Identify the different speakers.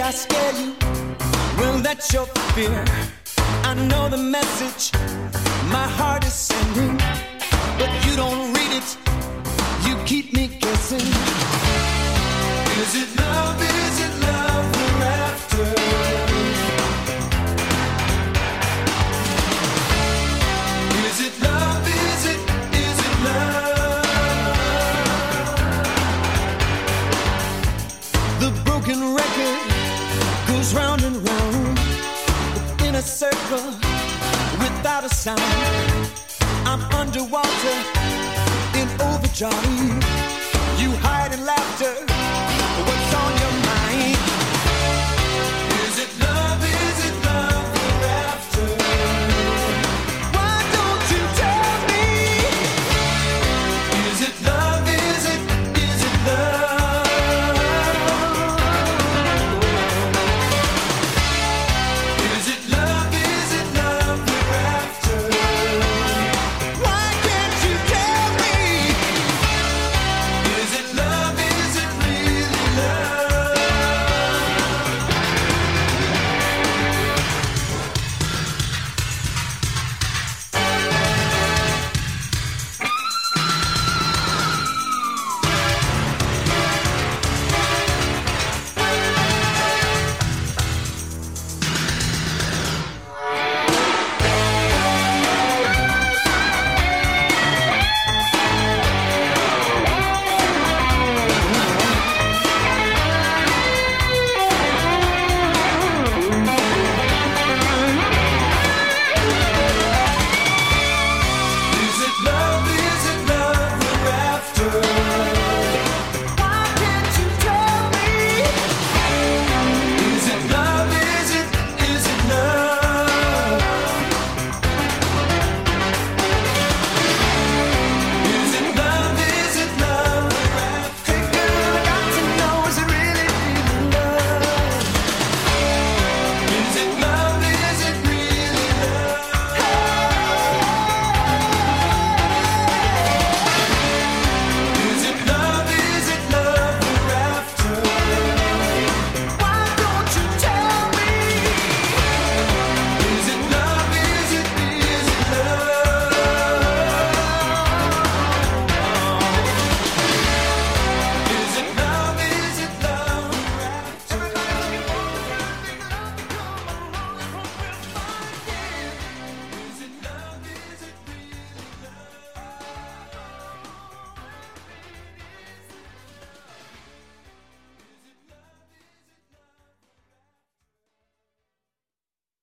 Speaker 1: I scare you? Well, that's your fear. I know the message my heart is sending, but you don't read it. You keep me guessing. Is it love? Is it love we're after? Is it love? Is it love? The broken record goes round and round in a circle without a sound. I'm underwater in overjoy. You hide in laughter.